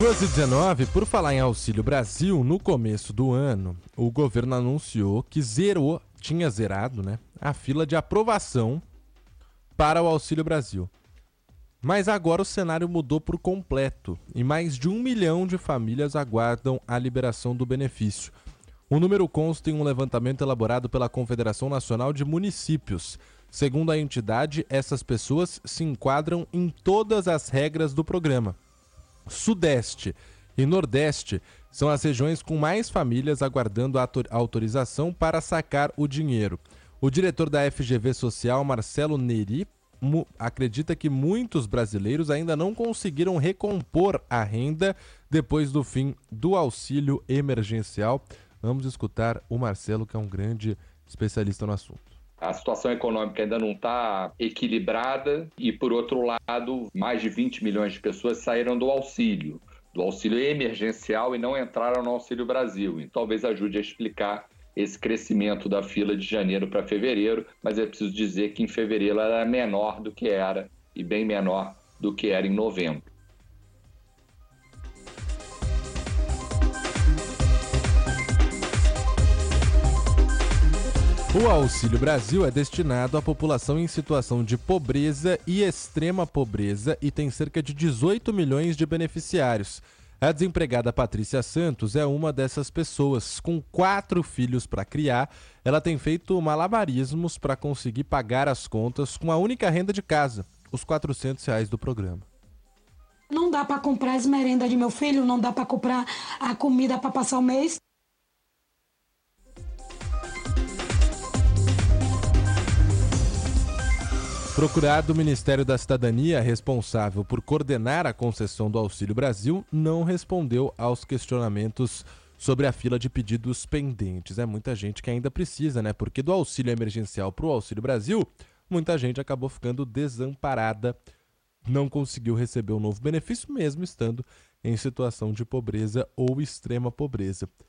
2019, por falar em Auxílio Brasil, no começo do ano, o governo anunciou que tinha zerado, né, a fila de aprovação para o Auxílio Brasil. Mas agora o cenário mudou por completo e mais de 1 milhão de famílias aguardam a liberação do benefício. O número consta em um levantamento elaborado pela Confederação Nacional de Municípios. Segundo a entidade, essas pessoas se enquadram em todas as regras do programa. Sudeste e Nordeste são as regiões com mais famílias aguardando a autorização para sacar o dinheiro. O diretor da FGV Social, Marcelo Neri, acredita que muitos brasileiros ainda não conseguiram recompor a renda depois do fim do auxílio emergencial. Vamos escutar o Marcelo, que é um grande especialista no assunto. A situação econômica ainda não está equilibrada e, por outro lado, mais de 20 milhões de pessoas saíram do auxílio emergencial e não entraram no Auxílio Brasil. E talvez ajude a explicar esse crescimento da fila de janeiro para fevereiro, mas é preciso dizer que em fevereiro ela era menor do que era e bem menor do que era em novembro. O Auxílio Brasil é destinado à população em situação de pobreza e extrema pobreza e tem cerca de 18 milhões de beneficiários. A desempregada Patrícia Santos é uma dessas pessoas. Com 4 filhos para criar, ela tem feito malabarismos para conseguir pagar as contas com a única renda de casa, os R$400 do programa. Não dá para comprar as merendas de meu filho, não dá para comprar a comida para passar o mês. Procurado do Ministério da Cidadania, responsável por coordenar a concessão do Auxílio Brasil, não respondeu aos questionamentos sobre a fila de pedidos pendentes. É muita gente que ainda precisa, né? Porque do auxílio emergencial para o Auxílio Brasil, muita gente acabou ficando desamparada, não conseguiu receber o novo benefício, mesmo estando em situação de pobreza ou extrema pobreza.